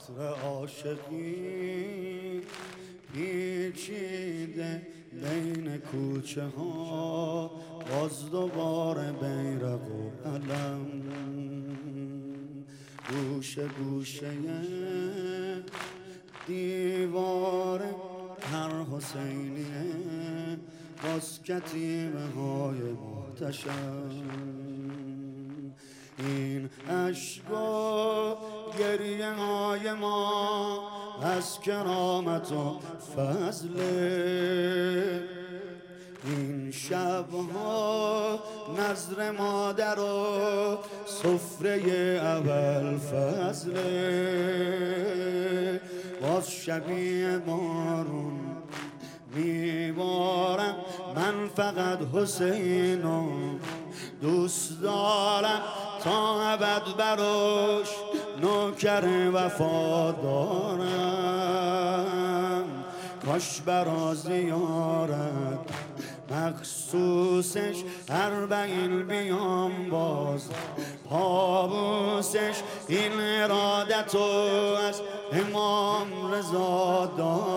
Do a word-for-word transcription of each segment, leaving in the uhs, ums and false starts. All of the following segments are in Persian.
عطر عاشقی پیچیده بین کوچه ها، باز دوباره بیرق و علم. گوشه گوشه دیوار هر حسینیه، باز کتیبه های محتشم. این عشق و گریه های ما از کرامت و فضل، این شبها نظر مادر و سفره اول فضل. باز شبیه بارون میبارم، من فقط حسینو دوست دارم، تا ابد براش نوکر وفا دارم. کاش برا زیارت مخصوصش اربعین بیام، باز پابوسش این ارادتو از امام رضا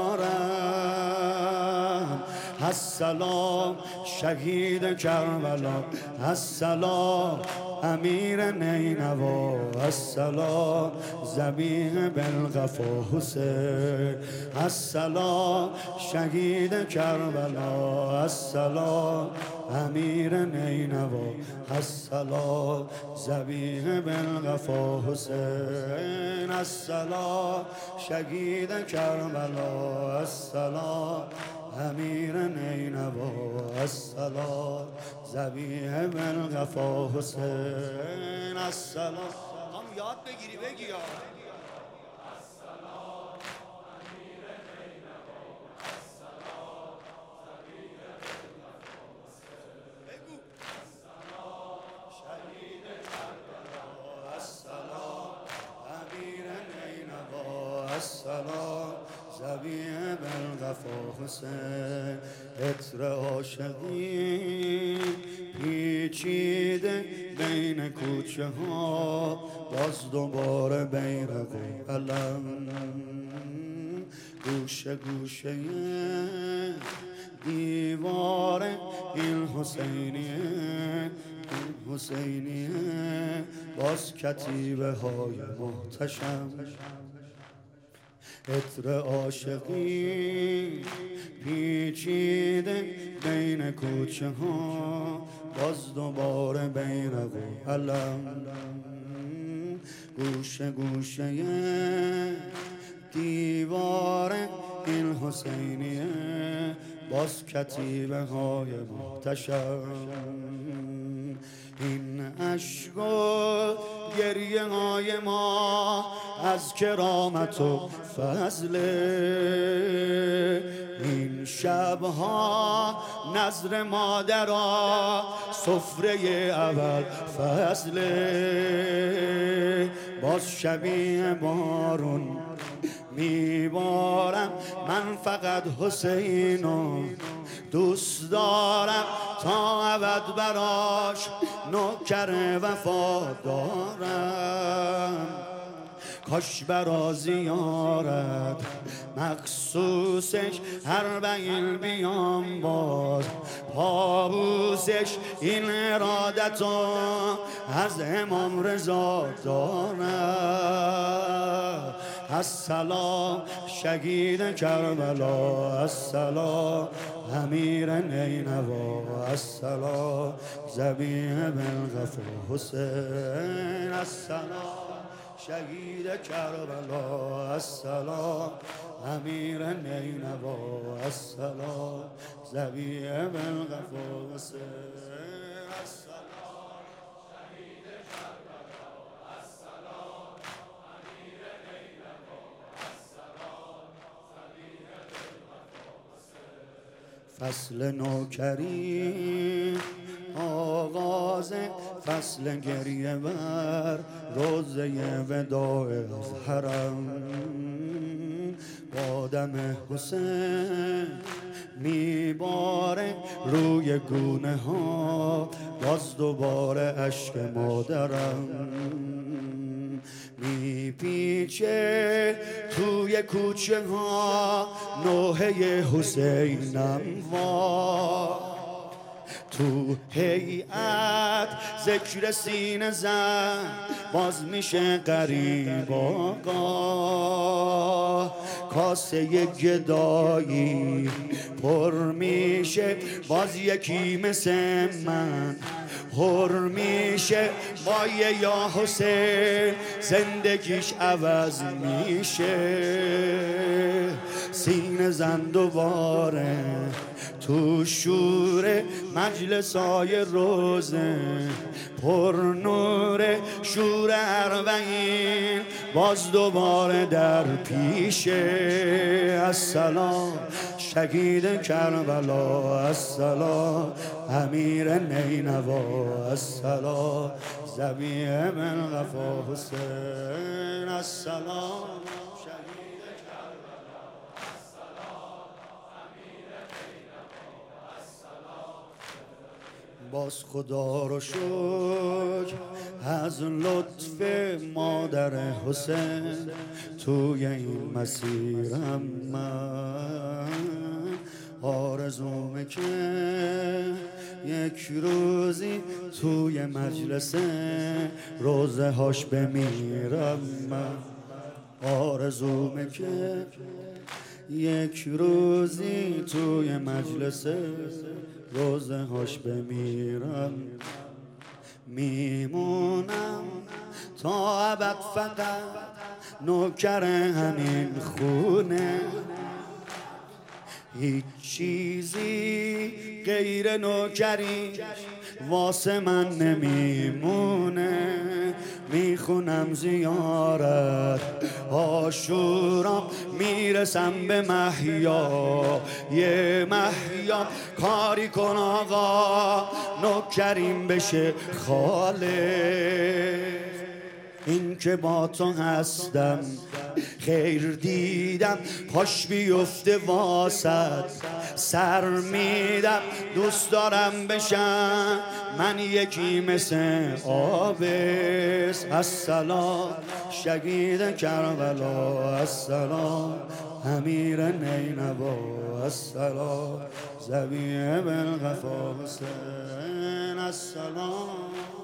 دارم. السلام شهید کربلا، السلام امیر نینوا، السلام ذبیح بالقفا حسین، السلام شهید کربلا، السلام امیر نینوا، السلام ذبیح بالقفا حسین، السلام شهید کربلا، السلام امیر نینوا، السلام ذبیح بالقفا حسین، السلام. هم یاد بگیری بگی یا السلام امیر نینوا، السلام ذبیح بالقفا حسین، بگو السلام شهید کربلا، السلام امیر نینوا، السلام ذبیح بالقفا حسین. عطر عاشقی پیچیده بین کوچه ها، باز دوباره بیرق و علم. گوشه گوشه دیوار این حسینیه، این حسینیه، باز کتیبه های محتشم. عطر عاشقی پیچیده بین کوچه ها، باز دوباره بیرق و علم. گوشه گوشه دیوار این حسینیه، باز کتیبه های محتشم. این عشق و گریه های ما از کرامت و فضل، این شبها نظر مادرها سفره اول فضل. باز شبیه بارون میبارم، من فقط حسینو دوست دارم، تا ابد براش نوکر وفا دارم. کاش برا زیارت مخصوصش اربعین بیام، باز پابوسش این ارادتو از امام رضا دارم. السلام شهید کربلا، السلام امیر نینوا، السلام ذبیح بالقفا حسین، السلام شهید کربلا، السلام امیر نینوا، السلام ذبیح بالقفا حسین، السلام شهید کربلا، السلام امیر نینوا، السلام ذبیح بالقفا حسین. فصل نوکری آغاز فصل گریه بر روزه وداع از حرم. با دم حسین میباره روی گونه ها، باز دوباره اشک مادرم میپیچه توی کوچه ها نوحه حسینم وا تو هیئت ذکر سینه زن باز میشه غریب آقا کاسه گدایی پر میشه باز یکی مثل من پر میشه وای یا حسین زندگیش عوض میشه سینه زن دوباره تو شور مجلسای روزه پر نور شور اربعین باز دوباره در پیشه السلام شهید کربلا السلام امیر نینوا السلام ذبیح بن وفا حسین السلام باز خدا رو شکر از لطف مادر حسین توی این مسیرم من آرزومه که یک روزی توی مجلس روزه هاش بمیرم من آرزومه که یک روزی توی مجلس روزه هاش بمیرم میمونم تا ابد فقط نوکر همین خونه هیچ چیزی غیر نوکری واسه من نمیمونه میخونم زیارت عاشورا میرسم به محیا یه محیا کاری کن آقا نوکریم بشه خاله این که با تو هستم خیر دیدم پاش بیفته واسد سر میدم دوست دارم بشم من یکی مثل آبس السلام شهید کربلا السلام امیر نینوا السلام ذبیح بن وفا حسین السلام